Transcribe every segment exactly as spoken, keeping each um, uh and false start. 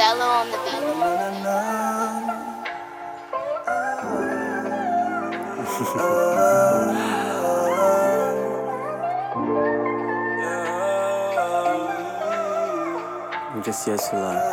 Cello on the beat. I'm just here to lie.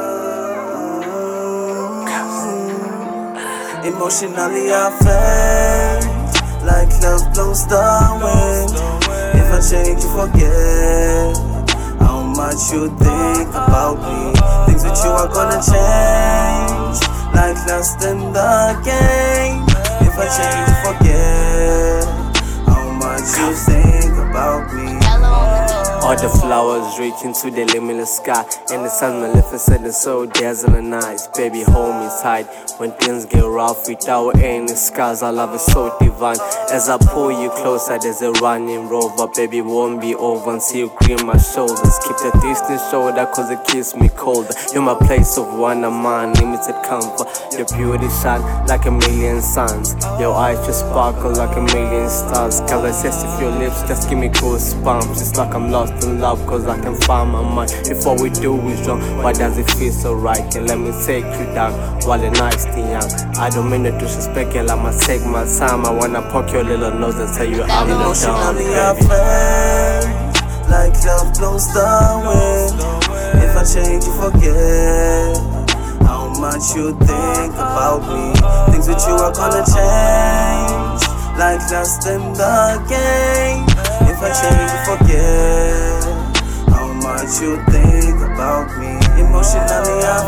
Emotionally I faint, like love blows the wind. If I change you forget how much you think about me. Things with you are gonna change, like lost in the game. If I change you forget how much you think about me. All the flowers reaching to the limitless sky, and the sun magnificent and so dazzling nice. Baby, hold me tight when things get rough without any scars. Our love is so divine. As I pull you closer, there's a running rover. Baby, won't be over until you grip my shoulders. Keep the distance shoulder, cause it keeps me colder. You're my place of wonder, my unlimited comfort. Your beauty shine like a million suns. Your eyes just sparkle like a million stars. Girl, I taste of your lips, just give me goosebumps. It's like I'm lost in love, cause I can find my mind. If what we do is wrong, why does it feel so right? And let me take you down while the night's still young. I don't mean to disrespect, girl, I'ma take my time. I wanna poke your little nose and tell you I'm not down, Emotionally baby. I faint, like love blows the wind. If I change you forget how much you think about me. Things with you are gonna change, like lost in the game. If I change you forget how much you think about me. Emotionally I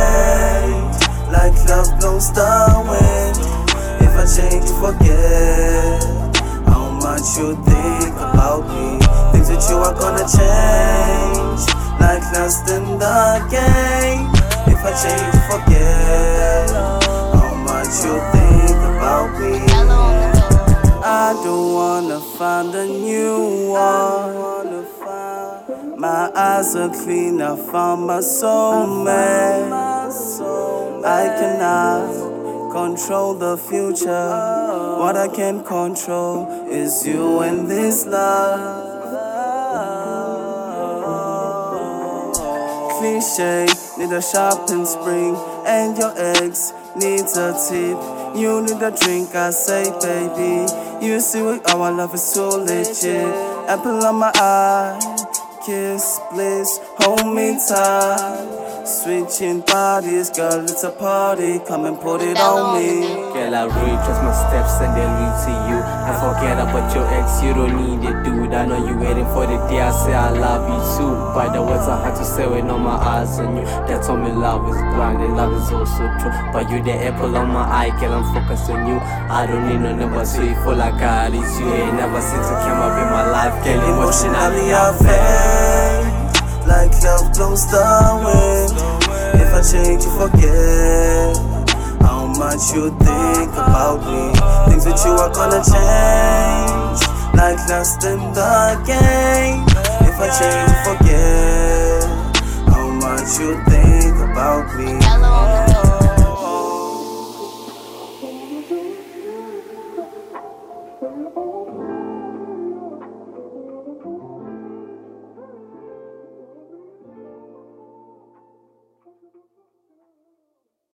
faint, like love blows the wind. If I change you forget how much you think about me. Things with you are gonna change, like lost in the game. If I change you forget how much you think about me. I don't wanna find a new one. My eyes are clean, I found my soulmate. I cannot control the future. What I can control is you and this love. Cliche, need a shopping spring, and your ex needs a tip. You need a drink, I say, baby. You see what our love is so legit. Apple on my eye, kiss, bliss, hold me tight. Switching bodies, girl, it's a party. Come and put it on me. Girl, I retrace my steps and they lead to you. I forget about your ex, you don't need it, dude. I know you waiting for the day I say I love you too. By the words I had to say when all my eyes on you. That told me love is blind and love is also true. But you the apple on my eye, girl, I'm focused on you. I don't need no number two, you feel like God is you. Ain't never since you came up in my life, girl. Emotionally I faint, like love blows the wind. If I change you forget how much you think about me. Things with you are gonna change, like lost in the game. If I change you forget how much you think about me.